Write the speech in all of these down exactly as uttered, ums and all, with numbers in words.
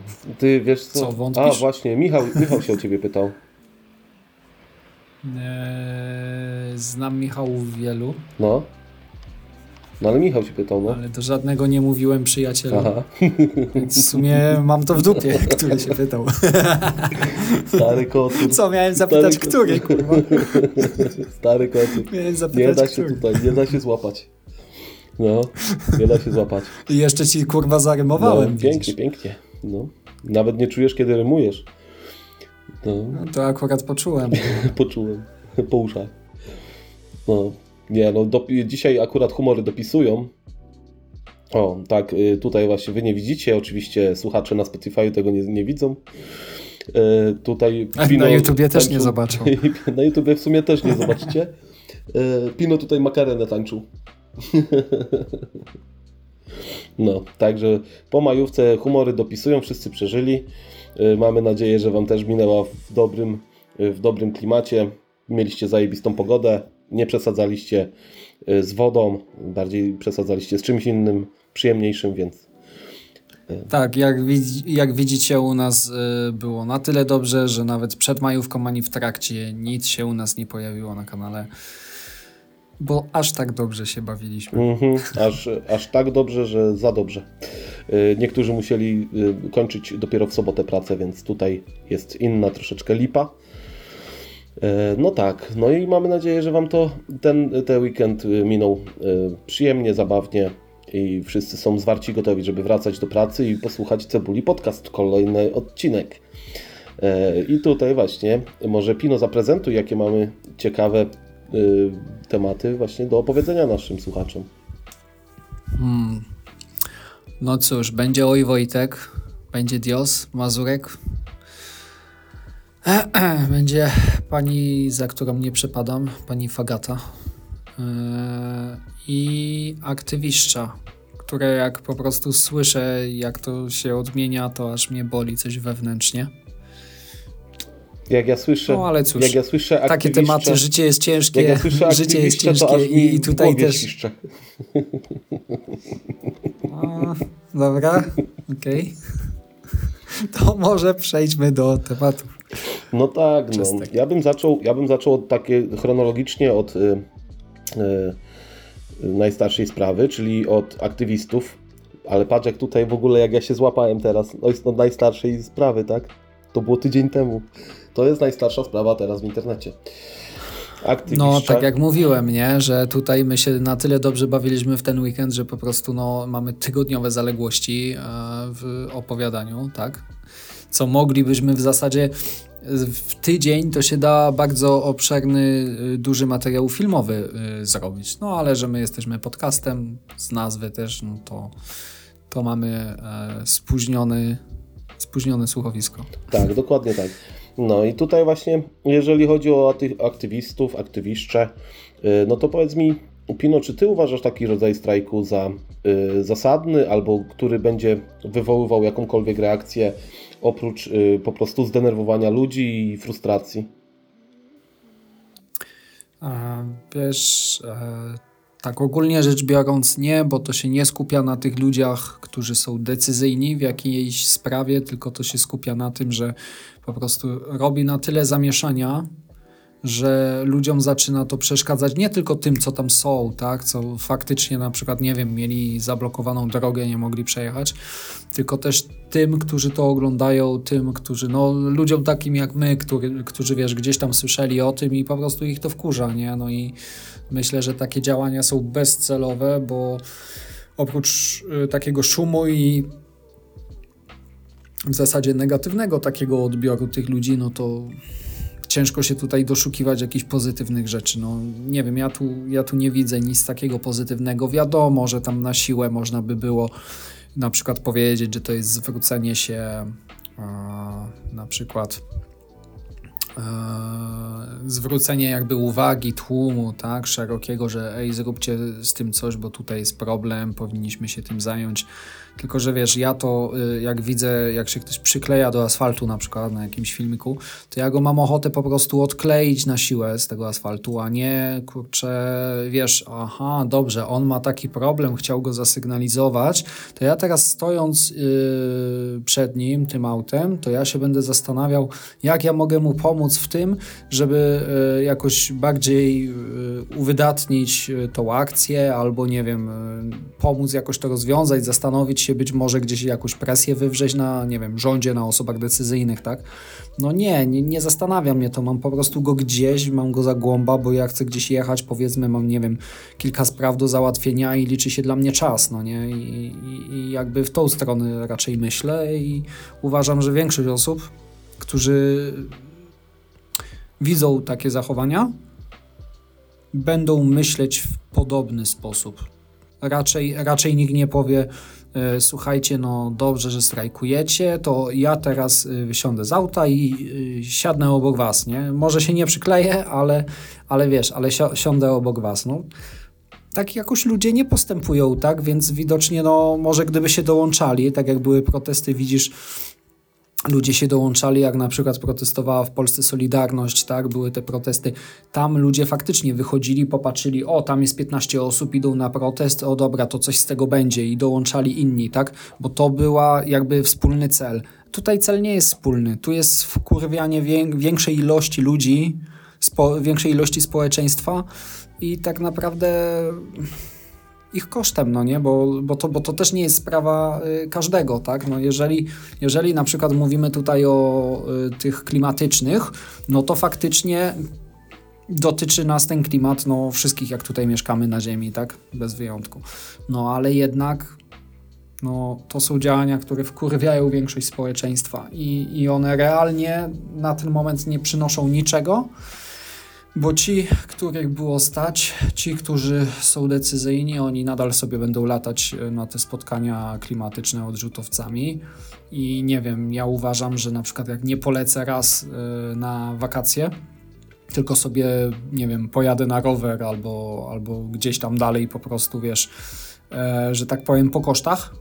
Ty wiesz co? Co, wątpisz? A właśnie, Michał, Michał się o ciebie pytał. Eee, znam Michałów wielu, No. No ale Michał się pytał, no. ale do żadnego nie mówiłem przyjacielu. Aha. Więc w sumie mam to w dupie, który się pytał. Stary kocur. Co, miałem zapytać, Stary który, kurwa? Stary kocur. Miałem Nie zapytać, da się który. tutaj, nie da się złapać. No, nie da się złapać. I jeszcze ci, kurwa, No, zarymowałem, pięknie, widzisz. pięknie. No. Nawet nie czujesz, kiedy rymujesz. No, No, to akurat poczułem. poczułem. Po uszach. No, nie no, dopi- dzisiaj akurat humory dopisują. O, tak, y, tutaj właśnie wy nie widzicie, oczywiście słuchacze na Spotify tego nie, nie widzą. Y, tutaj A na YouTubie też nie zobaczą. Na YouTubie w sumie też nie zobaczycie. Y, Pino tutaj makarenę tańczył. No, także po majówce humory dopisują, wszyscy przeżyli. Y, Mamy nadzieję, że wam też minęła w dobrym, y, w dobrym klimacie. Mieliście zajebistą pogodę, nie przesadzaliście y, z wodą, bardziej przesadzaliście z czymś innym, przyjemniejszym, więc... Tak, jak, widz, jak widzicie, u nas y, było na tyle dobrze, że nawet przed majówką ani w trakcie nic się u nas nie pojawiło na kanale, bo aż tak dobrze się bawiliśmy. Mhm, aż, aż tak dobrze, że za dobrze. Y, Niektórzy musieli y, kończyć dopiero w sobotę pracę, więc tutaj jest inna troszeczkę lipa. Y, No tak, no i mamy nadzieję, że wam to ten, ten weekend y, minął y, przyjemnie, zabawnie i wszyscy są zwarci, gotowi, żeby wracać do pracy i posłuchać Cebuli Podcast, kolejny odcinek. Y, I tutaj właśnie może Pino zaprezentuj, jakie mamy ciekawe y, tematy właśnie do opowiedzenia naszym słuchaczom. Hmm. No cóż, będzie Oj Wojtek, będzie Dios, Mazurek, będzie pani, za którą nie przepadam, pani Fagata yy, i aktywiszcza, które jak po prostu słyszę, jak to się odmienia, to aż mnie boli coś wewnętrznie. Jak ja słyszę, No ale cóż, jak ja słyszę takie tematy, życie jest ciężkie, jak ja słyszę życie jest aktywiszcze, to aż ciężkie mi i, i w tutaj głowie też... świszcze. A, dobra, okej. To może przejdźmy do tematu. No tak, no. Czystek. Ja bym zaczął, ja bym zaczął od takie chronologicznie od y, y, najstarszej sprawy, czyli od aktywistów. Ale patrz jak tutaj w ogóle, jak ja się złapałem teraz, no jest od najstarszej sprawy, tak? To było tydzień temu. To jest najstarsza sprawa teraz w internecie. Aktywiszcza. No, tak jak mówiłem, nie, że tutaj my się na tyle dobrze bawiliśmy w ten weekend, że po prostu no, mamy tygodniowe zaległości e, w opowiadaniu, tak? Co moglibyśmy w zasadzie w tydzień to się da bardzo obszerny, y, duży materiał filmowy y, zrobić. No, ale że my jesteśmy podcastem, z nazwy też, no to, to mamy e, spóźniony, spóźnione słuchowisko. Tak, dokładnie tak. No i tutaj właśnie, jeżeli chodzi o aty- aktywistów, aktywiszcze, yy, no to powiedz mi, Pino, czy ty uważasz taki rodzaj strajku za yy, zasadny, albo który będzie wywoływał jakąkolwiek reakcję oprócz yy, po prostu zdenerwowania ludzi i frustracji? E, Wiesz, e, tak ogólnie rzecz biorąc nie, bo to się nie skupia na tych ludziach, którzy są decyzyjni w jakiejś sprawie, tylko to się skupia na tym, że po prostu robi na tyle zamieszania, że ludziom zaczyna to przeszkadzać nie tylko tym, co tam są, tak, co faktycznie na przykład, nie wiem, mieli zablokowaną drogę, nie mogli przejechać, tylko też tym, którzy to oglądają, tym, którzy, no ludziom takim jak my, który, którzy, wiesz, gdzieś tam słyszeli o tym i po prostu ich to wkurza, nie, no i myślę, że takie działania są bezcelowe, bo oprócz y, takiego szumu i w zasadzie negatywnego takiego odbioru tych ludzi, no to ciężko się tutaj doszukiwać jakichś pozytywnych rzeczy. No nie wiem, ja tu, ja tu nie widzę nic takiego pozytywnego. Wiadomo, że tam na siłę można by było na przykład powiedzieć, że to jest zwrócenie się a, na przykład zwrócenie jakby uwagi tłumu, tak, szerokiego, że ej, zróbcie z tym coś, bo tutaj jest problem, powinniśmy się tym zająć. Tylko że wiesz, ja to y, jak widzę, jak się ktoś przykleja do asfaltu na przykład na jakimś filmiku, to ja go mam ochotę po prostu odkleić na siłę z tego asfaltu, a nie, kurczę, wiesz, aha, dobrze, on ma taki problem, chciał go zasygnalizować, to ja teraz stojąc y, przed nim, tym autem, to ja się będę zastanawiał, jak ja mogę mu pomóc w tym, żeby y, jakoś bardziej y, uwydatnić y, tą akcję, albo nie wiem, y, pomóc jakoś to rozwiązać, zastanowić się, być może gdzieś jakąś presję wywrzeć na, nie wiem, rządzie, na osobach decyzyjnych, tak? No nie, nie, nie zastanawia mnie to, mam po prostu go gdzieś, mam go za głąba, bo ja chcę gdzieś jechać, powiedzmy, mam, nie wiem, kilka spraw do załatwienia i liczy się dla mnie czas, no nie? I, i, i jakby w tą stronę raczej myślę i uważam, że większość osób, którzy widzą takie zachowania, będą myśleć w podobny sposób. Raczej, raczej nikt nie powie, e, słuchajcie, no dobrze, że strajkujecie, to ja teraz e, wysiądę z auta i e, siadnę obok was, nie? Może się nie przykleję, ale, ale wiesz, ale si- siądę obok was, no. Tak jakoś ludzie nie postępują, tak? Więc widocznie, no może gdyby się dołączali, tak jak były protesty, widzisz, ludzie się dołączali, jak na przykład protestowała w Polsce Solidarność, tak, były te protesty, tam ludzie faktycznie wychodzili, popatrzyli, o, tam jest piętnaście osób, idą na protest, o dobra, to coś z tego będzie i dołączali inni, tak, bo to była jakby wspólny cel. Tutaj cel nie jest wspólny, tu jest wkurwianie wię- większej ilości ludzi, spo- większej ilości społeczeństwa i tak naprawdę ich kosztem, no nie, bo, bo, to, bo to też nie jest sprawa y, każdego, tak, no jeżeli, jeżeli na przykład mówimy tutaj o y, tych klimatycznych, no to faktycznie dotyczy nas ten klimat, no wszystkich, jak tutaj mieszkamy na ziemi, tak, bez wyjątku, no ale jednak no, to są działania, które wkurwiają większość społeczeństwa i, i one realnie na ten moment nie przynoszą niczego, bo ci, których było stać, ci, którzy są decyzyjni, oni nadal sobie będą latać na te spotkania klimatyczne odrzutowcami i nie wiem, ja uważam, że na przykład jak nie polecę raz y, na wakacje, tylko sobie, nie wiem, pojadę na rower albo, albo gdzieś tam dalej po prostu, wiesz, y, że tak powiem po kosztach,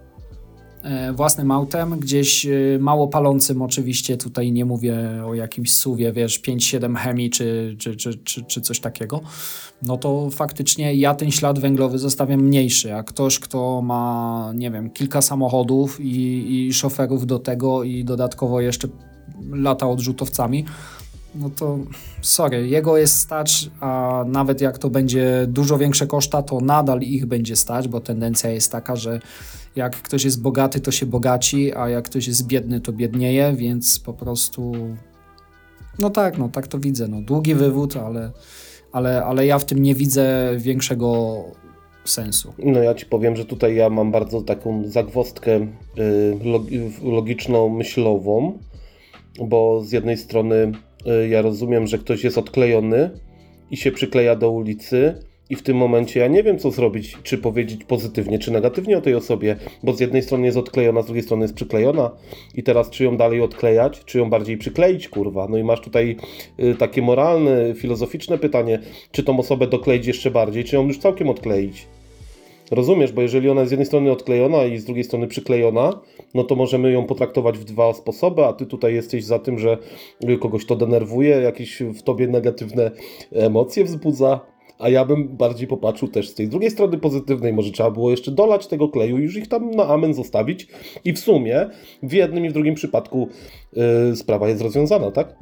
własnym autem, gdzieś mało palącym oczywiście, tutaj nie mówię o jakimś suwie, wiesz, pięć siedem chemii czy, czy, czy, czy, czy coś takiego, no to faktycznie ja ten ślad węglowy zostawiam mniejszy, a ktoś, kto ma, nie wiem, kilka samochodów i, i szoferów do tego i dodatkowo jeszcze lata odrzutowcami, no to sorry, jego jest stać, a nawet jak to będzie dużo większe koszta, to nadal ich będzie stać, bo tendencja jest taka, że jak ktoś jest bogaty, to się bogaci, a jak ktoś jest biedny, to biednieje, więc po prostu no tak, no tak to widzę, no długi wywód, ale, ale, ale ja w tym nie widzę większego sensu. No ja ci powiem, że tutaj ja mam bardzo taką zagwozdkę y, log- logiczno-myślową, bo z jednej strony y, ja rozumiem, że ktoś jest odklejony i się przykleja do ulicy i w tym momencie ja nie wiem, co zrobić, czy powiedzieć pozytywnie, czy negatywnie o tej osobie, bo z jednej strony jest odklejona, z drugiej strony jest przyklejona i teraz czy ją dalej odklejać, czy ją bardziej przykleić, kurwa. No i masz tutaj y, takie moralne, filozoficzne pytanie, czy tą osobę dokleić jeszcze bardziej, czy ją już całkiem odkleić. Rozumiesz, bo jeżeli ona jest z jednej strony odklejona i z drugiej strony przyklejona, no to możemy ją potraktować w dwa sposoby, a ty tutaj jesteś za tym, że kogoś to denerwuje, jakieś w tobie negatywne emocje wzbudza, a ja bym bardziej popatrzył też z tej drugiej strony pozytywnej, może trzeba było jeszcze dolać tego kleju i już ich tam na amen zostawić i w sumie w jednym i w drugim przypadku yy, sprawa jest rozwiązana, tak?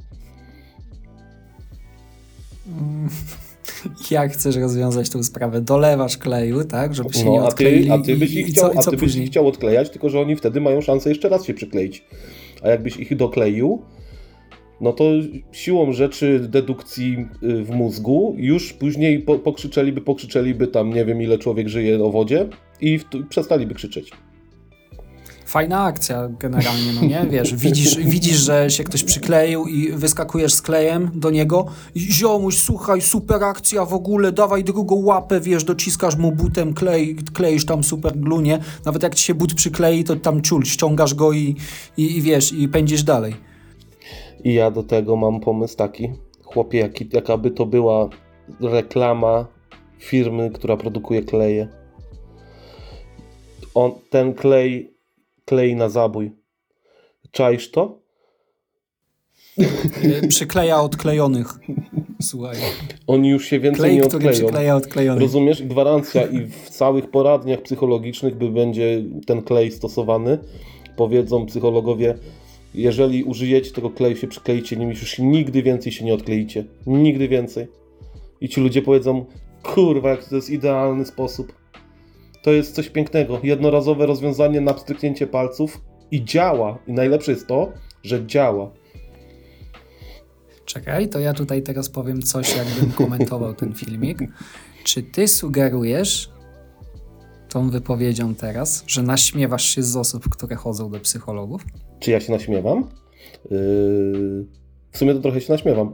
Mm. Jak chcesz rozwiązać tą sprawę? Dolewasz kleju, tak? Żeby się no, nie odkleili. A ty, a ty byś i, ich i chciał, co, i a co ty byś ich chciał odklejać, tylko że oni wtedy mają szansę jeszcze raz się przykleić. A jakbyś ich dokleił, no to siłą rzeczy dedukcji w mózgu już później po, pokrzyczeliby, pokrzyczeliby tam nie wiem ile człowiek żyje o wodzie i w, przestaliby krzyczeć. Fajna akcja generalnie, no nie? Wiesz, widzisz, widzisz, że się ktoś przykleił i wyskakujesz z klejem do niego i ziomuś, słuchaj, super akcja w ogóle, dawaj drugą łapę, wiesz, dociskasz mu butem, klej, kleisz tam super glunie, nawet jak ci się but przyklei, to tam ciul, ściągasz go i, i, i wiesz, i pędzisz dalej. I ja do tego mam pomysł taki, chłopie, jaki, jakaby to była reklama firmy, która produkuje kleje. On, ten klej, klej na zabój. Czaisz to? Przykleja odklejonych. Słuchaj. Oni już się więcej Klej, nie który odkleją. przykleja odklejonych. Rozumiesz? I gwarancja i w całych poradniach psychologicznych by będzie ten klej stosowany. Powiedzą psychologowie, jeżeli użyjecie tego kleju, się przykleicie nim, już nigdy więcej się nie odkleicie. Nigdy więcej. I ci ludzie powiedzą, kurwa, jak to jest idealny sposób. To jest coś pięknego. Jednorazowe rozwiązanie na pstryknięcie palców i działa. I najlepsze jest to, że działa. Czekaj, to ja tutaj teraz powiem coś, jakbym komentował ten filmik. Czy ty sugerujesz tą wypowiedzią teraz, że naśmiewasz się z osób, które chodzą do psychologów? Czy ja się naśmiewam? Yy... W sumie to trochę się naśmiewam.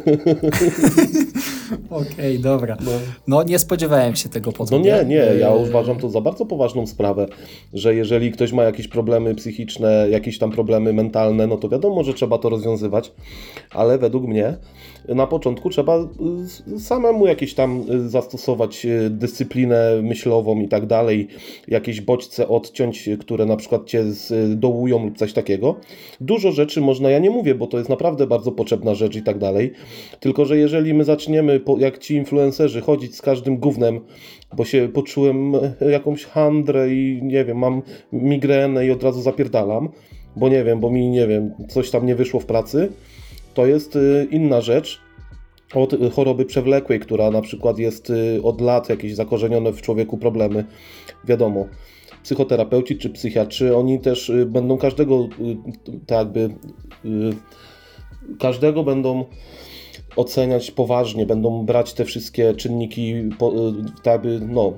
Okej, okay, dobra. No. no nie spodziewałem się tego po No nie, nie, ja uważam to za bardzo poważną sprawę, że jeżeli ktoś ma jakieś problemy psychiczne, jakieś tam problemy mentalne, no to wiadomo, że trzeba to rozwiązywać, ale według mnie na początku trzeba samemu jakieś tam zastosować dyscyplinę myślową i tak dalej, jakieś bodźce odciąć, które na przykład cię dołują lub coś takiego. Dużo rzeczy można, ja nie mówię, bo to jest naprawdę bardzo potrzebna rzecz i tak dalej, tylko że jeżeli my zaczniemy, jak ci influencerzy, chodzić z każdym gównem, bo się poczułem jakąś handrę i nie wiem, mam migrenę i od razu zapierdalam, bo nie wiem, bo mi nie wiem, coś tam nie wyszło w pracy, to jest inna rzecz od choroby przewlekłej, która na przykład jest od lat jakieś zakorzenione w człowieku problemy. Wiadomo, psychoterapeuci czy psychiatrzy, oni też będą każdego tak jakby każdego będą oceniać poważnie, będą brać te wszystkie czynniki tak jakby, no,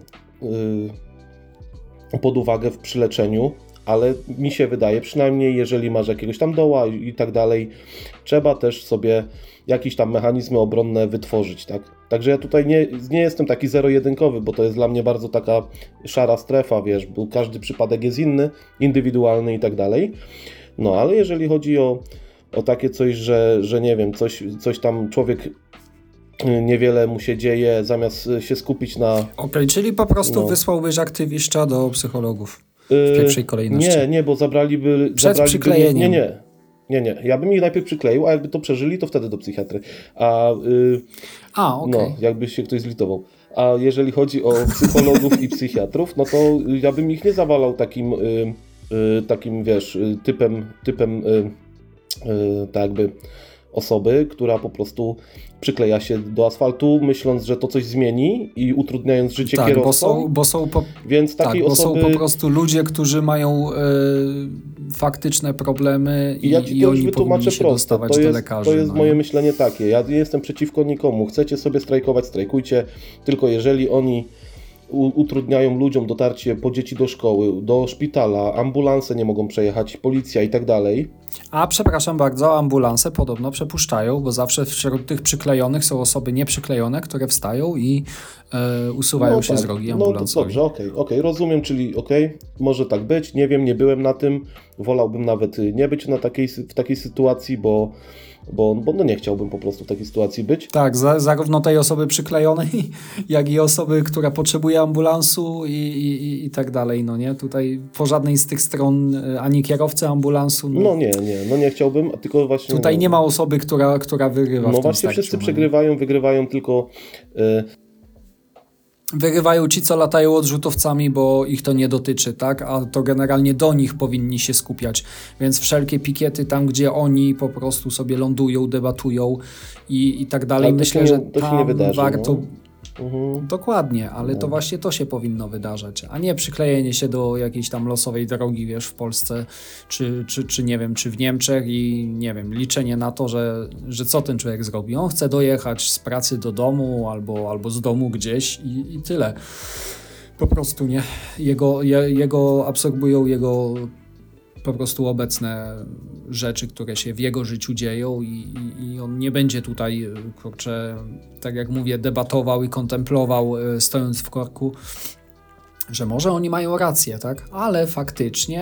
pod uwagę w przyleczeniu, ale mi się wydaje, przynajmniej jeżeli masz jakiegoś tam doła i, i tak dalej, trzeba też sobie jakieś tam mechanizmy obronne wytworzyć, tak? Także ja tutaj nie, nie jestem taki zero-jedynkowy, bo to jest dla mnie bardzo taka szara strefa, wiesz, bo każdy przypadek jest inny, indywidualny i tak dalej. No, ale jeżeli chodzi o, o takie coś, że, że nie wiem, coś, coś tam człowiek niewiele mu się dzieje, zamiast się skupić na... Okej, okay, czyli po prostu no. wysłałbyś aktywista do psychologów w pierwszej kolejności. Nie, nie, bo zabraliby... Przed zabraliby, przyklejeniem. Nie, nie, nie, nie. Ja bym ich najpierw przykleił, a jakby to przeżyli, to wtedy do psychiatry. A, yy, a okej. Okay. No, jakby się ktoś zlitował. A jeżeli chodzi o psychologów i psychiatrów, no to ja bym ich nie zawalał takim, yy, yy, takim wiesz, typem, typem yy, yy, tak jakby osoby, która po prostu przykleja się do asfaltu, myśląc, że to coś zmieni i utrudniając życie tak, kierowcom. Bo są, bo są po, Więc takiej tak, bo osoby... są po prostu ludzie, którzy mają e, faktyczne problemy i, I ja ci i to już oni wytłumaczę powinni się prosto. dostawać To do jest, lekarzy. to jest no, moje nie? myślenie takie. Ja nie jestem przeciwko nikomu. Chcecie sobie strajkować, strajkujcie. Tylko jeżeli oni utrudniają ludziom dotarcie po dzieci do szkoły, do szpitala, ambulanse nie mogą przejechać, policja i tak dalej. A przepraszam bardzo, ambulanse podobno przepuszczają, bo zawsze wśród tych przyklejonych są osoby nieprzyklejone, które wstają i e, usuwają no się tak. z drogi No to ambulansowej. dobrze, okej, okay, okay, rozumiem, czyli okej, okay, może tak być, nie wiem, nie byłem na tym, wolałbym nawet nie być na takiej, w takiej sytuacji, bo Bo, bo no nie chciałbym po prostu w takiej sytuacji być. Tak, za, zarówno tej osoby przyklejonej, jak i osoby, która potrzebuje ambulansu i, i, i tak dalej, no nie? Tutaj po żadnej z tych stron, ani kierowcy ambulansu. No, no nie, nie, no nie chciałbym, tylko właśnie... Tutaj no, nie ma osoby, która, która wygrywa no w tym właśnie starciu, wszyscy no przegrywają, wygrywają tylko... Y Wygrywają ci, co latają odrzutowcami, bo ich to nie dotyczy, tak? A to generalnie do nich powinni się skupiać. Więc wszelkie pikiety tam, gdzie oni po prostu sobie lądują, debatują i, i tak dalej. Ale Myślę, nie, że to się tam nie wydarzy, warto... no. Mhm. Dokładnie, ale No. to właśnie to się powinno wydarzać, a nie przyklejenie się do jakiejś tam losowej drogi, wiesz, w Polsce, czy, czy, czy nie wiem, czy w Niemczech i nie wiem, liczenie na to, że, że co ten człowiek zrobi. On chce dojechać z pracy do domu albo, albo z domu gdzieś i, i tyle. Po prostu, nie? Jego, je, jego absorbują jego po prostu obecne rzeczy, które się w jego życiu dzieją i, i, i on nie będzie tutaj, kurczę, tak jak mówię, debatował i kontemplował, stojąc w korku, że może oni mają rację, tak? Ale faktycznie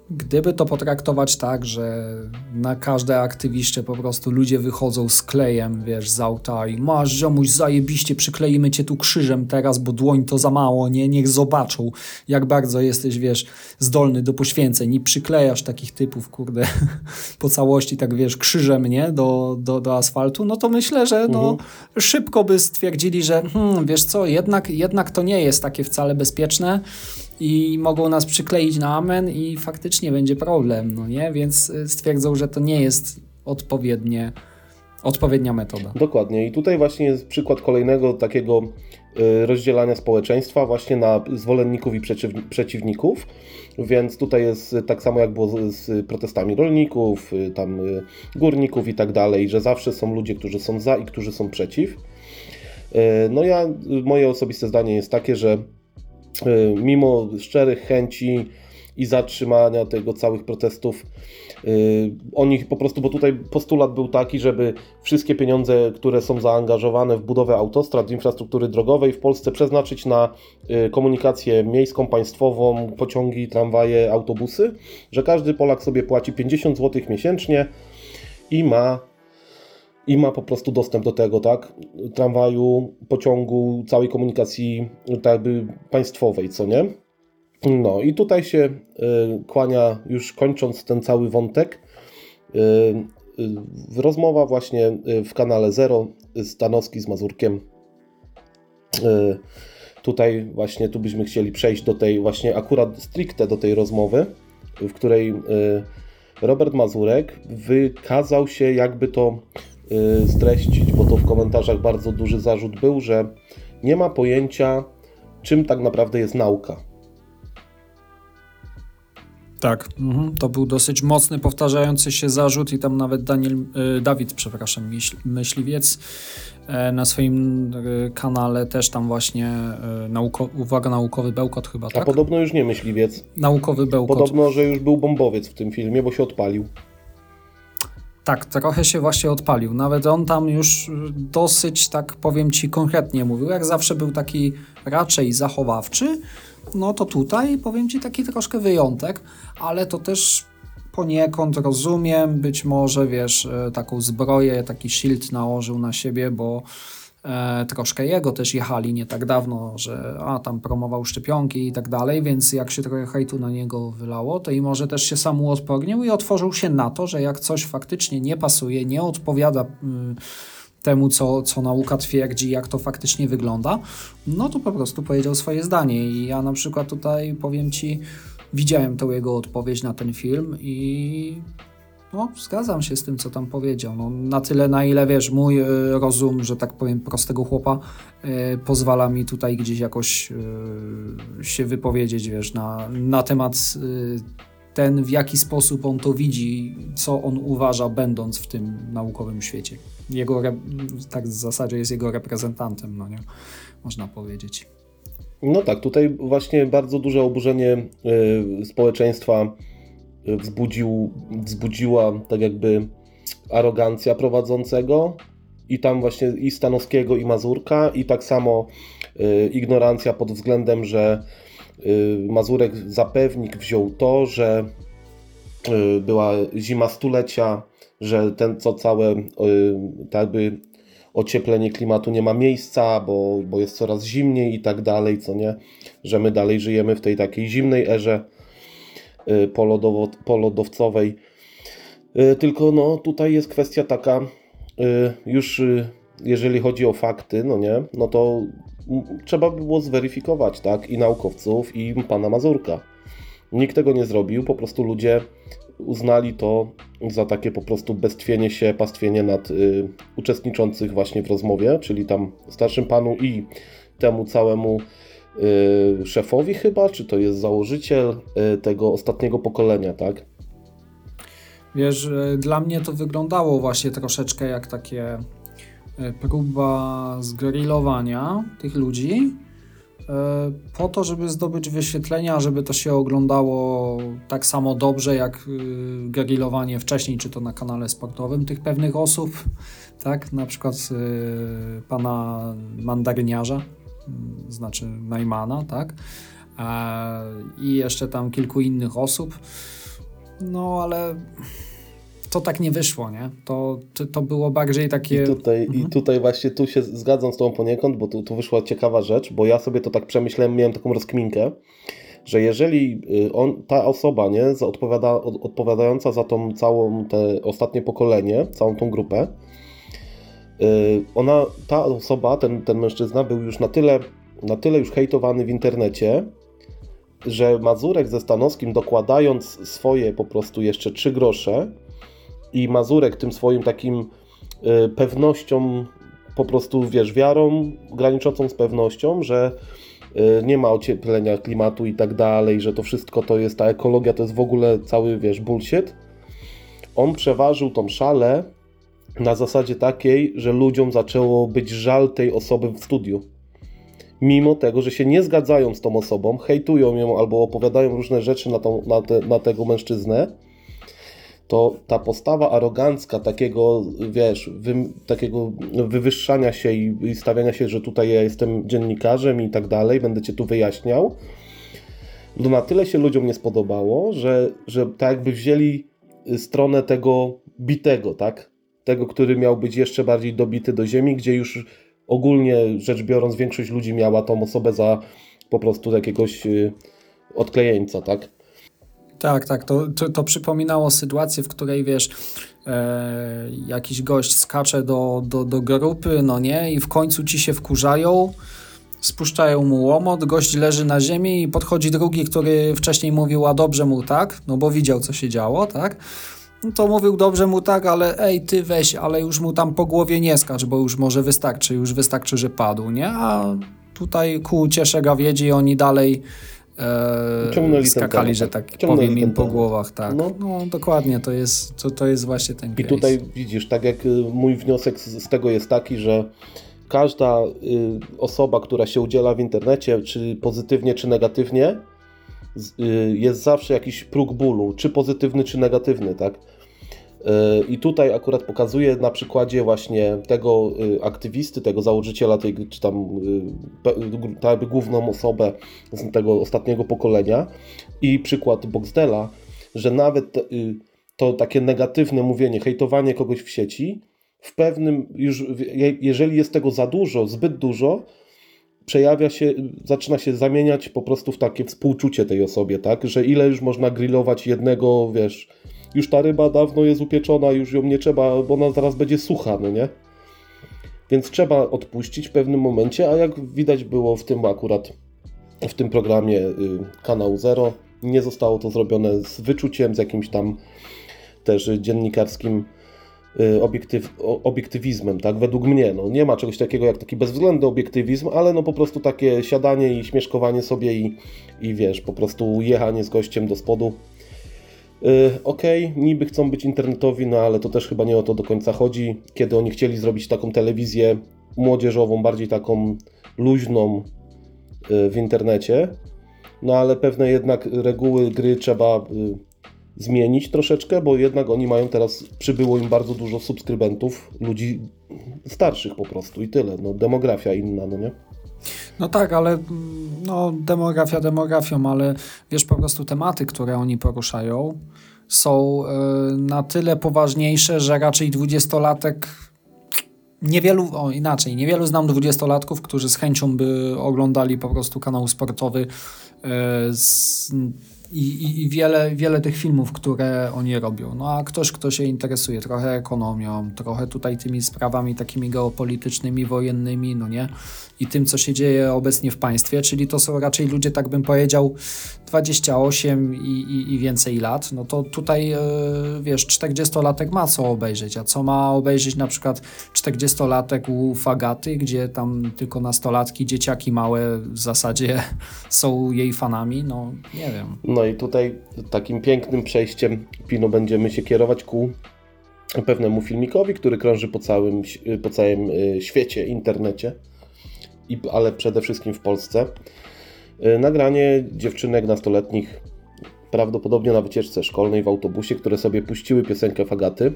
Gdyby to potraktować tak, że na każde aktywiście po prostu ludzie wychodzą z klejem, wiesz, z auta i masz, ziomuś, zajebiście, przykleimy cię tu krzyżem teraz, bo dłoń to za mało, nie? Niech zobaczą, jak bardzo jesteś, wiesz, zdolny do poświęceń i przyklejasz takich typów, kurde, po całości, tak wiesz, krzyżem, nie? Do, do, do asfaltu, no to myślę, że no, mhm. szybko by stwierdzili, że hmm, wiesz co, jednak, jednak to nie jest takie wcale bezpieczne, i mogą nas przykleić na amen i faktycznie będzie problem, no nie? Więc stwierdzą, że to nie jest odpowiednie, odpowiednia metoda. Dokładnie. I tutaj właśnie jest przykład kolejnego takiego rozdzielania społeczeństwa właśnie na zwolenników i przeciwników, więc tutaj jest tak samo jak było z protestami rolników, tam górników i tak dalej, że zawsze są ludzie, którzy są za i którzy są przeciw. No ja, moje osobiste zdanie jest takie, że mimo szczerych chęci i zatrzymania tego całych protestów, yy, oni po prostu, bo tutaj postulat był taki, żeby wszystkie pieniądze, które są zaangażowane w budowę autostrad, infrastruktury drogowej w Polsce przeznaczyć na yy, komunikację miejską, państwową, pociągi, tramwaje, autobusy, że każdy Polak sobie płaci pięćdziesiąt złotych miesięcznie i ma I ma po prostu dostęp do tego, tak? Tramwaju, pociągu, całej komunikacji tak jakby państwowej, co nie? No i tutaj się y, kłania, już kończąc ten cały wątek, y, y, rozmowa właśnie w kanale Zero, Stanowski z Mazurkiem. Y, tutaj właśnie, tu byśmy chcieli przejść do tej właśnie akurat stricte do tej rozmowy, w której y, Robert Mazurek wykazał się, jakby to streścić, bo to w komentarzach bardzo duży zarzut był, że nie ma pojęcia, czym tak naprawdę jest nauka. Tak, mhm. To był dosyć mocny, powtarzający się zarzut i tam nawet Daniel, y, Dawid, przepraszam, myśl, myśliwiec y, na swoim y, kanale też tam właśnie y, nauko, uwaga, naukowy bełkot chyba, tak? A podobno już nie myśliwiec. Naukowy bełkot. Podobno, że już był bombowiec w tym filmie, bo się odpalił. Tak, trochę się właśnie odpalił. Nawet on tam już dosyć, tak powiem Ci, konkretnie mówił. Jak zawsze był taki raczej zachowawczy, no to tutaj, powiem Ci, taki troszkę wyjątek, ale to też poniekąd rozumiem. Być może, wiesz, taką zbroję, taki shield nałożył na siebie, bo e, troszkę jego też jechali nie tak dawno, że a tam promował szczepionki i tak dalej, więc jak się trochę hejtu na niego wylało, to i może też się sam uodpornił i otworzył się na to, że jak coś faktycznie nie pasuje, nie odpowiada y, temu, co, co nauka twierdzi, jak to faktycznie wygląda, no to po prostu powiedział swoje zdanie. I ja na przykład tutaj, powiem Ci, widziałem tą jego odpowiedź na ten film i no, zgadzam się z tym, co tam powiedział. No, na tyle, na ile, wiesz, mój y, rozum, że tak powiem, prostego chłopa y, pozwala mi tutaj gdzieś jakoś y, się wypowiedzieć, wiesz, na, na temat y, ten, w jaki sposób on to widzi, co on uważa, będąc w tym naukowym świecie. Jego, tak w zasadzie jest jego reprezentantem, no nie? Można powiedzieć. No tak, tutaj właśnie bardzo duże oburzenie y, społeczeństwa Wzbudził, wzbudziła tak jakby arogancja prowadzącego i tam właśnie i Stanowskiego i Mazurka i tak samo y, ignorancja pod względem, że y, Mazurek za pewnik wziął to, że y, była zima stulecia, że ten co całe y, tak jakby ocieplenie klimatu nie ma miejsca, bo, bo jest coraz zimniej i tak dalej, co nie, że my dalej żyjemy w tej takiej zimnej erze Polodowo, polodowcowej. Tylko no tutaj jest kwestia taka, już jeżeli chodzi o fakty, no nie, no to trzeba by było zweryfikować, tak, i naukowców, i pana Mazurka. Nikt tego nie zrobił, po prostu ludzie uznali to za takie po prostu bestwienie się, pastwienie nad y, uczestniczących właśnie w rozmowie, czyli tam starszym panu i temu całemu Yy, szefowi chyba, czy to jest założyciel yy, tego ostatniego pokolenia, tak? Wiesz, dla mnie to wyglądało właśnie troszeczkę jak takie próba zgrillowania tych ludzi yy, po to, żeby zdobyć wyświetlenia, żeby to się oglądało tak samo dobrze jak yy, grillowanie wcześniej, czy to na kanale sportowym tych pewnych osób, tak? Na przykład yy, pana mandaryniarza, znaczy Najmana, tak? I jeszcze tam kilku innych osób. No, ale to tak nie wyszło, nie? To, to, to było bardziej takie... I tutaj, mhm. I tutaj właśnie tu się zgadzam z tobą poniekąd, bo tu, tu wyszła ciekawa rzecz, bo ja sobie to tak przemyślałem, miałem taką rozkminkę, że jeżeli on, ta osoba, nie, za odpowiada, odpowiadająca za tą całą te ostatnie pokolenie, całą tą grupę, ona, ta osoba, ten, ten mężczyzna był już na tyle, na tyle już hejtowany w internecie, że Mazurek ze Stanowskim, dokładając swoje po prostu jeszcze trzy grosze i Mazurek tym swoim takim y, pewnością, po prostu wiesz, wiarą graniczącą z pewnością, że y, nie ma ocieplenia klimatu i tak dalej, że to wszystko to jest, ta ekologia to jest w ogóle cały, wiesz, bullshit. On przeważył tą szalę na zasadzie takiej, że ludziom zaczęło być żal tej osoby w studiu. Mimo tego, że się nie zgadzają z tą osobą, hejtują ją albo opowiadają różne rzeczy na, tą, na, te, na tego mężczyznę, to ta postawa arogancka takiego, wiesz, wy, takiego wywyższania się i, i stawiania się, że tutaj ja jestem dziennikarzem i tak dalej, będę cię tu wyjaśniał, no na tyle się ludziom nie spodobało, że, że tak jakby wzięli stronę tego bitego, tak? Tego, który miał być jeszcze bardziej dobity do ziemi, gdzie już ogólnie rzecz biorąc większość ludzi miała tą osobę za po prostu jakiegoś y, odklejeńca, tak? Tak, tak, to, to, to przypominało sytuację, w której wiesz, e, jakiś gość skacze do, do, do grupy, no nie, i w końcu ci się wkurzają, spuszczają mu łomot, gość leży na ziemi i podchodzi drugi, który wcześniej mówił, a dobrze mu tak, no bo widział, co się działo, tak? No to mówił dobrze mu tak, ale ej, ty weź, ale już mu tam po głowie nie skacz, bo już może wystarczy, już wystarczy, że padł, nie? A tutaj ku uciesze gawiedzi oni dalej e, skakali, temat, że tak Ciągnęli powiem im po temat. głowach, tak. No, No. no dokładnie, to jest, to, to jest właśnie ten case. I tutaj widzisz, tak jak mój wniosek z, z tego jest taki, że każda y, osoba, która się udziela w internecie, czy pozytywnie, czy negatywnie, z, y, jest zawsze jakiś próg bólu, czy pozytywny, czy negatywny, tak? Y, I tutaj akurat pokazuję na przykładzie właśnie tego y, aktywisty, tego założyciela, tej, czy tam y, ta jakby główną osobę z tego ostatniego pokolenia i przykład Boxdela, że nawet y, to takie negatywne mówienie, hejtowanie kogoś w sieci, w pewnym już, jeżeli jest tego za dużo, zbyt dużo, przejawia się, zaczyna się zamieniać po prostu w takie współczucie tej osobie, tak? Że ile już można grillować jednego, wiesz, już ta ryba dawno jest upieczona, już ją nie trzeba, bo ona zaraz będzie sucha, no nie? Więc trzeba odpuścić w pewnym momencie, a jak widać było w tym akurat, w tym programie y, Kanału Zero, nie zostało to zrobione z wyczuciem, z jakimś tam też dziennikarskim Obiektyw, obiektywizmem, tak, według mnie, no nie ma czegoś takiego jak taki bezwzględny obiektywizm, ale no po prostu takie siadanie i śmieszkowanie sobie i, i wiesz, po prostu jechanie z gościem do spodu. Yy, Okej, okay, niby chcą być internetowi, no ale to też chyba nie o to do końca chodzi, kiedy oni chcieli zrobić taką telewizję młodzieżową, bardziej taką luźną yy, w internecie, no ale pewne jednak reguły gry trzeba yy, zmienić troszeczkę, bo jednak oni mają teraz, przybyło im bardzo dużo subskrybentów, ludzi starszych po prostu i tyle, no demografia inna, no nie? No tak, ale no demografia demografią, ale wiesz, po prostu tematy, które oni poruszają są y, na tyle poważniejsze, że raczej dwudziestolatek niewielu, o inaczej, niewielu znam dwudziestolatków, którzy z chęcią by oglądali po prostu kanał sportowy y, z I, i, i wiele, wiele tych filmów, które oni robią. No a ktoś, kto się interesuje trochę ekonomią, trochę tutaj tymi sprawami takimi geopolitycznymi, wojennymi, no nie? I tym, co się dzieje obecnie w państwie, czyli to są raczej ludzie, tak bym powiedział, dwadzieścia osiem i, i, i więcej lat, no to tutaj, yy, wiesz, czterdziestolatek ma co obejrzeć, a co ma obejrzeć na przykład czterdziestolatek u Fagaty, gdzie tam tylko nastolatki, dzieciaki małe w zasadzie są jej fanami, no nie wiem. No i tutaj takim pięknym przejściem, Pino, będziemy się kierować ku pewnemu filmikowi, który krąży po całym, po całym świecie, internecie, i, ale przede wszystkim w Polsce. Nagranie dziewczynek nastoletnich, prawdopodobnie na wycieczce szkolnej w autobusie, które sobie puściły piosenkę Fagaty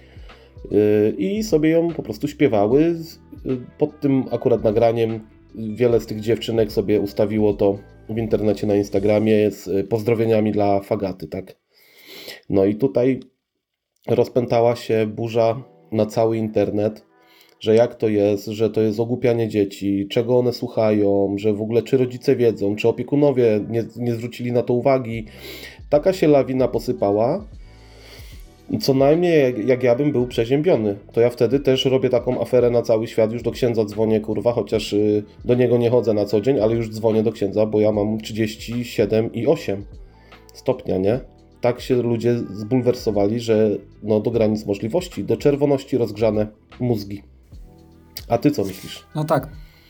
i sobie ją po prostu śpiewały. Pod tym akurat nagraniem wiele z tych dziewczynek sobie ustawiło to w internecie, na Instagramie z pozdrowieniami dla Fagaty, tak? No i tutaj rozpętała się burza na cały internet, że jak to jest, że to jest ogłupianie dzieci, czego one słuchają, że w ogóle czy rodzice wiedzą, czy opiekunowie nie, nie zwrócili na to uwagi. Taka się lawina posypała, co najmniej jak, jak ja bym był przeziębiony. To ja wtedy też robię taką aferę na cały świat, już do księdza dzwonię, kurwa, chociaż y, do niego nie chodzę na co dzień, ale już dzwonię do księdza, bo ja mam trzydzieści siedem i osiem stopnia, nie? Tak się ludzie zbulwersowali, że no do granic możliwości, do czerwoności rozgrzane mózgi. A ty co myślisz? No tak.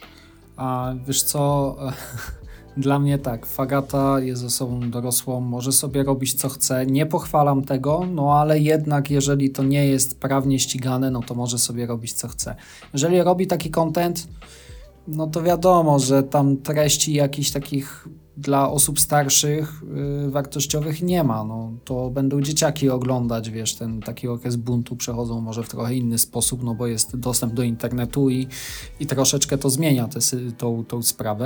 A wiesz co, dla mnie tak, Fagata jest osobą dorosłą, może sobie robić co chce, nie pochwalam tego, no ale jednak jeżeli to nie jest prawnie ścigane, no to może sobie robić co chce. Jeżeli robi taki content, no to wiadomo, że tam treści jakichś takich dla osób starszych, yy, wartościowych nie ma, no to będą dzieciaki oglądać, wiesz, ten taki okres buntu przechodzą może w trochę inny sposób, no bo jest dostęp do internetu i, i troszeczkę to zmienia tę tą, tą sprawę.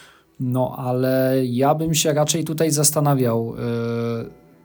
No ale ja bym się raczej tutaj zastanawiał, yy,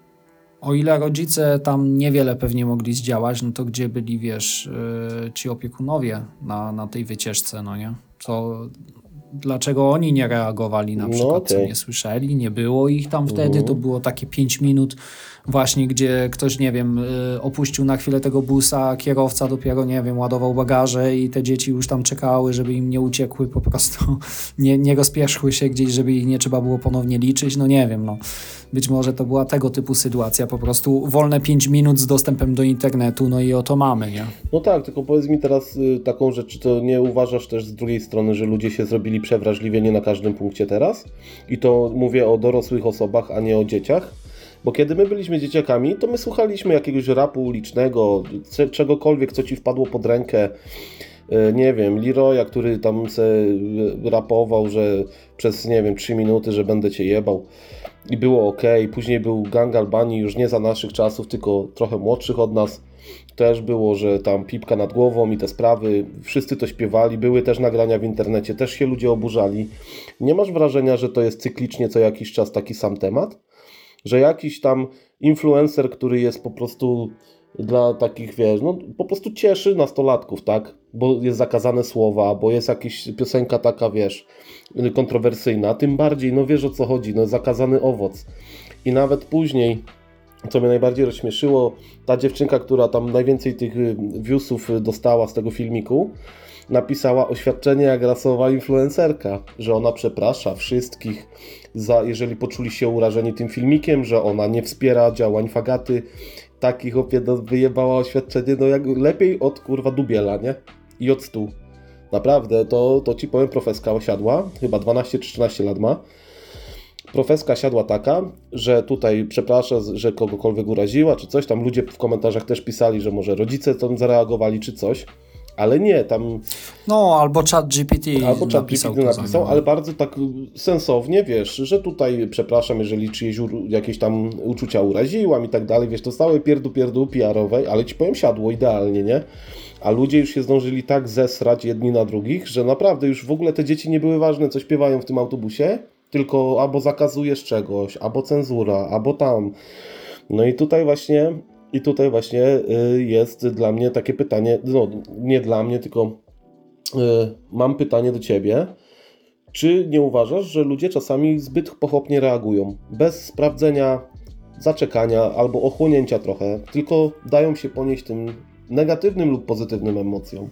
o ile rodzice tam niewiele pewnie mogli zdziałać, no to gdzie byli, wiesz, yy, ci opiekunowie na, na tej wycieczce, no nie? To dlaczego oni nie reagowali na przykład, no okay. co nie słyszeli, nie było ich tam wtedy, to było takie pięć minut właśnie, gdzie ktoś, nie wiem, opuścił na chwilę tego busa, kierowca dopiero, nie wiem, ładował bagaże i te dzieci już tam czekały, żeby im nie uciekły, po prostu nie, nie rozpieszchły się gdzieś, żeby ich nie trzeba było ponownie liczyć, no nie wiem, no. Być może to była tego typu sytuacja, po prostu wolne pięć minut z dostępem do internetu, no i oto mamy, nie? No tak, tylko powiedz mi teraz y, taką rzecz, czy to nie uważasz też z drugiej strony, że ludzie się zrobili przewrażliwieni na każdym punkcie teraz? I to mówię o dorosłych osobach, a nie o dzieciach? Bo kiedy my byliśmy dzieciakami, to my słuchaliśmy jakiegoś rapu ulicznego, c- czegokolwiek, co ci wpadło pod rękę. Y, nie wiem, Leroya, który tam se rapował, że przez, nie wiem, trzy minuty, że będę cię jebał. I było ok. Później był Gang Albanii, już nie za naszych czasów, tylko trochę młodszych od nas. Też było, że tam pipka nad głową i te sprawy, wszyscy to śpiewali, były też nagrania w internecie, też się ludzie oburzali. Nie masz wrażenia, że to jest cyklicznie co jakiś czas taki sam temat? Że jakiś tam influencer, który jest po prostu dla takich, wiesz, no po prostu cieszy nastolatków, tak? Bo jest zakazane słowa, bo jest jakaś piosenka taka, wiesz, kontrowersyjna, tym bardziej, no wiesz o co chodzi, no zakazany owoc. I nawet później, co mnie najbardziej rozśmieszyło, ta dziewczynka, która tam najwięcej tych viewsów dostała z tego filmiku, napisała oświadczenie jak rasowa influencerka, że ona przeprasza wszystkich, za, jeżeli poczuli się urażeni tym filmikiem, że ona nie wspiera działań Fagaty. Takich opie wyjebała oświadczenie, no jak lepiej od kurwa Dubiela, nie? I od stu. Naprawdę, to, to ci powiem, profeska osiadła, chyba dwanaście czy trzynaście lat ma. Profeska siadła taka, że tutaj przeprasza, że kogokolwiek uraziła, czy coś. Tam ludzie w komentarzach też pisali, że może rodzice tam zareagowali, czy coś. Ale nie, tam... No, albo ChatGPT Albo napisał, ChatGPT napisał, ale bardzo tak sensownie, wiesz, że tutaj przepraszam, jeżeli czyjeś jakieś tam uczucia uraziłam i tak dalej, wiesz, to stałe pierdu pierdu P R-owej, ale ci powiem, siadło idealnie, nie? A ludzie już się zdążyli tak zesrać jedni na drugich, że naprawdę już w ogóle te dzieci nie były ważne, co śpiewają w tym autobusie, tylko albo zakazujesz czegoś, albo cenzura, albo tam. No i tutaj właśnie... I tutaj właśnie jest dla mnie takie pytanie, no nie dla mnie, tylko y, mam pytanie do Ciebie. Czy nie uważasz, że ludzie czasami zbyt pochopnie reagują? Bez sprawdzenia, zaczekania albo ochłonięcia trochę, tylko dają się ponieść tym negatywnym lub pozytywnym emocjom.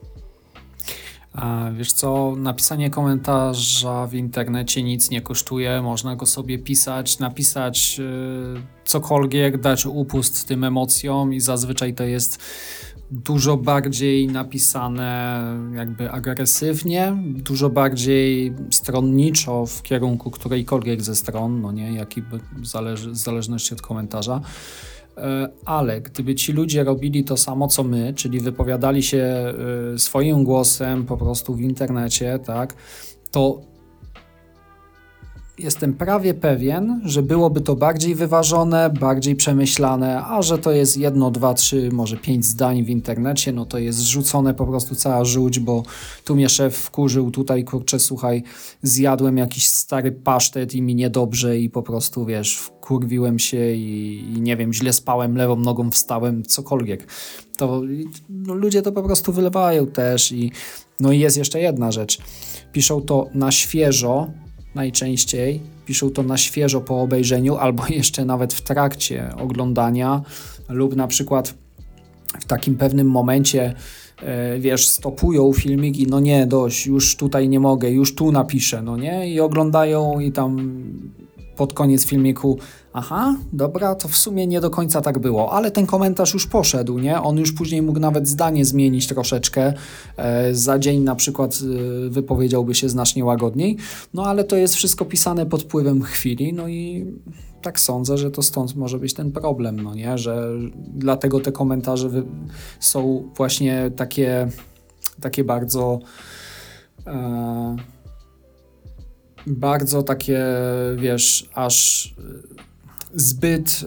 A wiesz co, napisanie komentarza w internecie nic nie kosztuje, można go sobie pisać, napisać yy, cokolwiek, dać upust tym emocjom i zazwyczaj to jest dużo bardziej napisane jakby agresywnie, dużo bardziej stronniczo w kierunku którejkolwiek ze stron, no nie, jaki zależy, w zależności od komentarza. Ale gdyby ci ludzie robili to samo co my, czyli wypowiadali się swoim głosem po prostu w internecie, tak, to jestem prawie pewien, że byłoby to bardziej wyważone, bardziej przemyślane, a że to jest jedno, dwa, trzy, może pięć zdań w internecie, no to jest zrzucone po prostu cała żółć, bo tu mnie szef wkurzył, tutaj kurczę, słuchaj, zjadłem jakiś stary pasztet i mi niedobrze i po prostu, wiesz, wkurwiłem się i, i nie wiem, źle spałem, lewą nogą wstałem, cokolwiek. To no, ludzie to po prostu wylewają też i no i jest jeszcze jedna rzecz. Piszą to na świeżo, najczęściej piszą to na świeżo po obejrzeniu albo jeszcze nawet w trakcie oglądania lub na przykład w takim pewnym momencie e, wiesz, stopują filmik i no nie, dość, już tutaj nie mogę, już tu napiszę, no nie? I oglądają i tam pod koniec filmiku aha, dobra, to w sumie nie do końca tak było, ale ten komentarz już poszedł, nie? On już później mógł nawet zdanie zmienić troszeczkę, e, za dzień na przykład e, wypowiedziałby się znacznie łagodniej, no ale to jest wszystko pisane pod wpływem chwili, no i tak sądzę, że to stąd może być ten problem, no nie? Że dlatego te komentarze wy- są właśnie takie, takie bardzo... E, bardzo takie, wiesz, aż zbyt,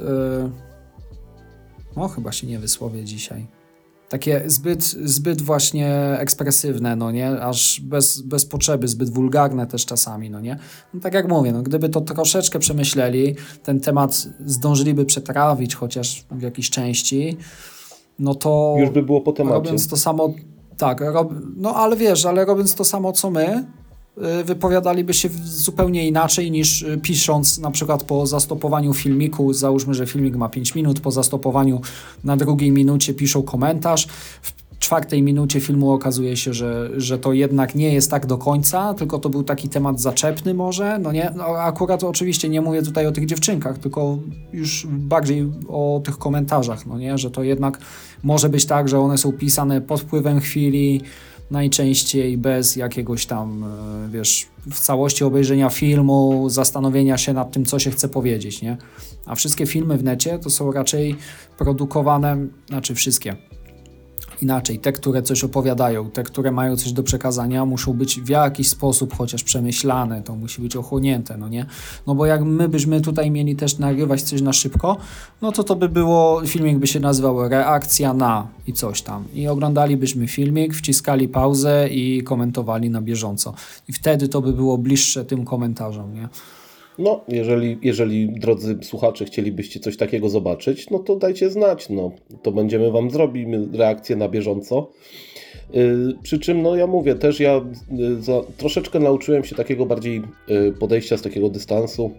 no chyba się nie wysłowię dzisiaj, takie zbyt, zbyt właśnie ekspresywne, no nie, aż bez, bez potrzeby, zbyt wulgarne też czasami, no nie. No tak jak mówię, no gdyby to troszeczkę przemyśleli, ten temat zdążyliby przetrawić chociaż w jakiejś części, no to... Już by było po temacie. Robiąc to samo, tak, rob, no ale wiesz, ale robiąc to samo co my, wypowiadaliby się zupełnie inaczej niż pisząc na przykład po zastopowaniu filmiku, załóżmy, że filmik ma pięć minut, po zastopowaniu na drugiej minucie piszą komentarz, w czwartej minucie filmu okazuje się, że, że to jednak nie jest tak do końca, tylko to był taki temat zaczepny może, no nie, no akurat oczywiście nie mówię tutaj o tych dziewczynkach, tylko już bardziej o tych komentarzach, no nie, że to jednak może być tak, że one są pisane pod wpływem chwili, najczęściej bez jakiegoś tam, wiesz, w całości obejrzenia filmu, zastanowienia się nad tym, co się chce powiedzieć, nie? A wszystkie filmy w necie to są raczej produkowane, znaczy wszystkie, inaczej, te, które coś opowiadają, te, które mają coś do przekazania, muszą być w jakiś sposób chociaż przemyślane, to musi być ochłonięte, no nie? No bo jak my byśmy tutaj mieli też nagrywać coś na szybko, no to to by było, filmik by się nazywał reakcja na i coś tam. I oglądalibyśmy filmik, wciskali pauzę i komentowali na bieżąco. I wtedy to by było bliższe tym komentarzom, nie? No, jeżeli, jeżeli drodzy słuchacze chcielibyście coś takiego zobaczyć, no to dajcie znać, no. To będziemy Wam zrobimy reakcję na bieżąco. Yy, przy czym, no ja mówię, też ja yy, za, troszeczkę nauczyłem się takiego bardziej yy, podejścia z takiego dystansu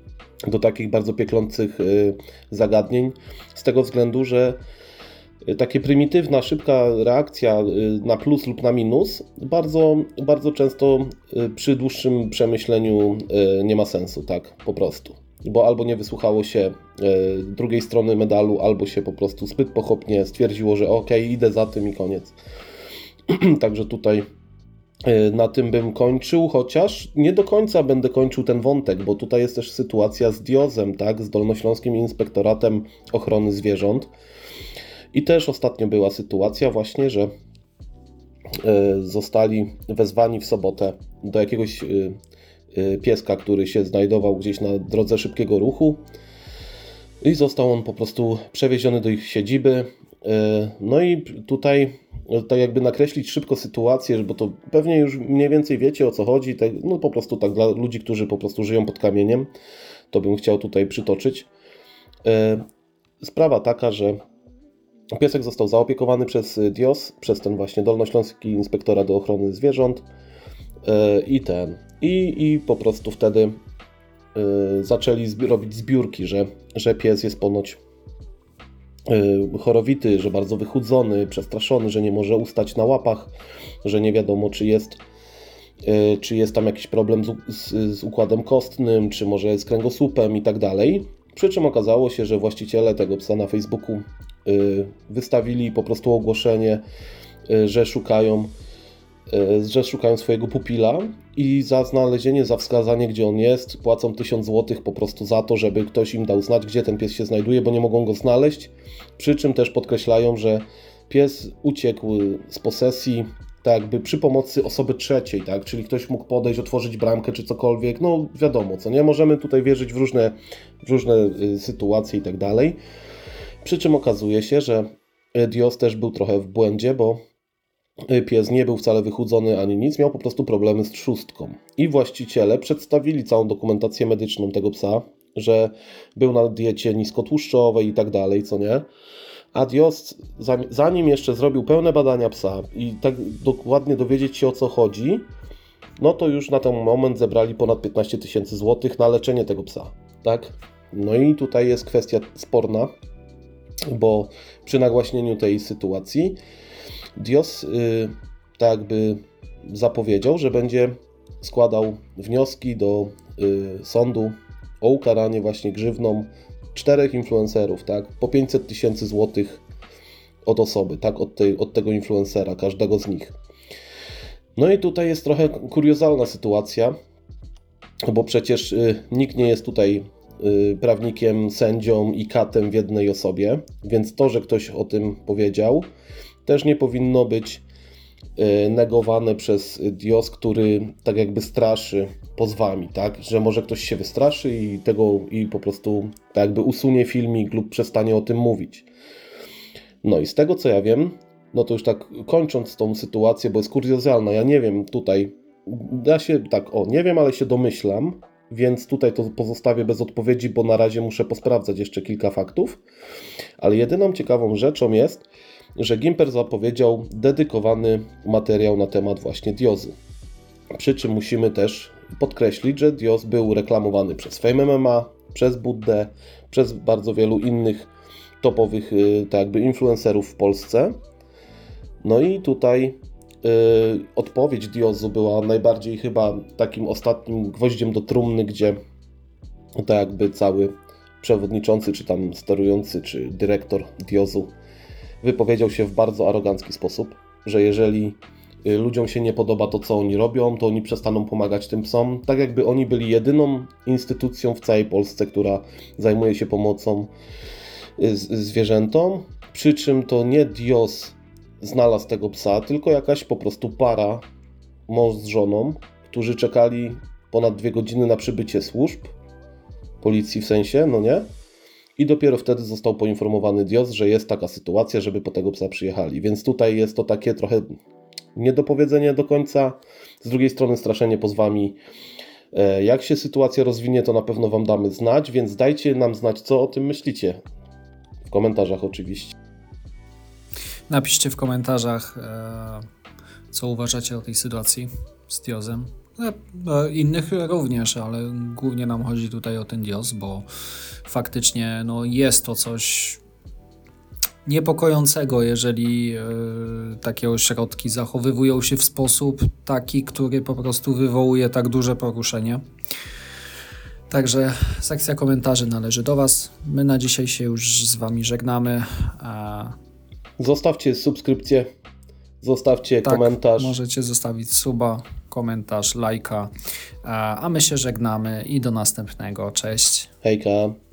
do takich bardzo pieklących yy, zagadnień, z tego względu, że takie prymitywna, szybka reakcja na plus lub na minus bardzo, bardzo często przy dłuższym przemyśleniu nie ma sensu, tak po prostu. Bo albo nie wysłuchało się drugiej strony medalu, albo się po prostu zbyt pochopnie stwierdziło, że ok, idę za tym i koniec. Także tutaj na tym bym kończył, chociaż nie do końca będę kończył ten wątek, bo tutaj jest też sytuacja z diozem, tak, z Dolnośląskim Inspektoratem Ochrony Zwierząt. I też ostatnio była sytuacja właśnie, że zostali wezwani w sobotę do jakiegoś pieska, który się znajdował gdzieś na drodze szybkiego ruchu i został on po prostu przewieziony do ich siedziby. No i tutaj tak jakby nakreślić szybko sytuację, bo to pewnie już mniej więcej wiecie, o co chodzi, no po prostu tak dla ludzi, którzy po prostu żyją pod kamieniem, to bym chciał tutaj przytoczyć. Sprawa taka, że piesek został zaopiekowany przez D I O S, przez ten właśnie Dolnośląski Inspektorat do Ochrony Zwierząt yy, i ten. I, I po prostu wtedy yy, zaczęli zbi- robić zbiórki, że, że pies jest ponoć yy, chorowity, że bardzo wychudzony, przestraszony, że nie może ustać na łapach, że nie wiadomo, czy jest, yy, czy jest tam jakiś problem z, z, z układem kostnym, czy może z kręgosłupem i tak dalej. Przy czym okazało się, że właściciele tego psa na Facebooku wystawili po prostu ogłoszenie, że szukają, że szukają swojego pupila i za znalezienie, za wskazanie, gdzie on jest, płacą tysiąc złotych po prostu za to, żeby ktoś im dał znać, gdzie ten pies się znajduje, bo nie mogą go znaleźć. Przy czym też podkreślają, że pies uciekł z posesji tak jakby przy pomocy osoby trzeciej, tak? Czyli ktoś mógł podejść, otworzyć bramkę czy cokolwiek, no wiadomo co, nie? Możemy tutaj wierzyć w różne, w różne y, sytuacje i tak dalej. Przy czym okazuje się, że Dios też był trochę w błędzie, bo pies nie był wcale wychudzony ani nic, miał po prostu problemy z trzustką. I właściciele przedstawili całą dokumentację medyczną tego psa, że był na diecie niskotłuszczowej i tak dalej, co nie? A Dios, zanim jeszcze zrobił pełne badania psa i tak dokładnie dowiedzieć się o co chodzi, no to już na ten moment zebrali ponad piętnaście tysięcy złotych na leczenie tego psa, tak? No i tutaj jest kwestia sporna, bo przy nagłaśnieniu tej sytuacji Dios yy, tak jakby zapowiedział, że będzie składał wnioski do yy, sądu o ukaranie właśnie grzywną czterech influencerów, tak? Po pięćset tysięcy złotych od osoby, tak? Od, tej, od tego influencera, każdego z nich. No i tutaj jest trochę kuriozalna sytuacja, bo przecież yy, nikt nie jest tutaj yy, prawnikiem, sędzią i katem w jednej osobie, więc to, że ktoś o tym powiedział, też nie powinno być negowane przez Dios, który tak jakby straszy pozwami, tak? Że może ktoś się wystraszy i tego i po prostu tak jakby usunie filmik lub przestanie o tym mówić. No i z tego co ja wiem, no to już tak kończąc tą sytuację, bo jest kuriozalna, ja nie wiem tutaj, ja się tak, o nie wiem, ale się domyślam, więc tutaj to pozostawię bez odpowiedzi, bo na razie muszę posprawdzać jeszcze kilka faktów, ale jedyną ciekawą rzeczą jest, że Gimper zapowiedział dedykowany materiał na temat właśnie Diosu. Przy czym musimy też podkreślić, że Dios był reklamowany przez Fame M M A, przez Buddę, przez bardzo wielu innych topowych tak jakby influencerów w Polsce. No i tutaj yy, odpowiedź Diosu była najbardziej chyba takim ostatnim gwoździem do trumny, gdzie tak jakby cały przewodniczący, czy tam sterujący, czy dyrektor Diosu wypowiedział się w bardzo arogancki sposób, że jeżeli ludziom się nie podoba to, co oni robią, to oni przestaną pomagać tym psom. Tak jakby oni byli jedyną instytucją w całej Polsce, która zajmuje się pomocą zwierzętom. Przy czym to nie Dios znalazł tego psa, tylko jakaś po prostu para, mąż z żoną, którzy czekali ponad dwie godziny na przybycie służb, policji w sensie, no nie? I dopiero wtedy został poinformowany Dios, że jest taka sytuacja, żeby po tego psa przyjechali. Więc tutaj jest to takie trochę niedopowiedzenie do końca. Z drugiej strony straszenie pozwami. Jak się sytuacja rozwinie, to na pewno Wam damy znać, więc dajcie nam znać, co o tym myślicie. W komentarzach oczywiście. Napiszcie w komentarzach, co uważacie o tej sytuacji z Diosem. No, innych również, ale głównie nam chodzi tutaj o ten Dios, bo faktycznie no, jest to coś niepokojącego, jeżeli e, takie ośrodki zachowywują się w sposób taki, który po prostu wywołuje tak duże poruszenie. Także sekcja komentarzy należy do Was. My na dzisiaj się już z Wami żegnamy. A... Zostawcie subskrypcję, zostawcie tak, komentarz. Możecie zostawić suba, komentarz, lajka, a my się żegnamy i do następnego. Cześć. Hejka.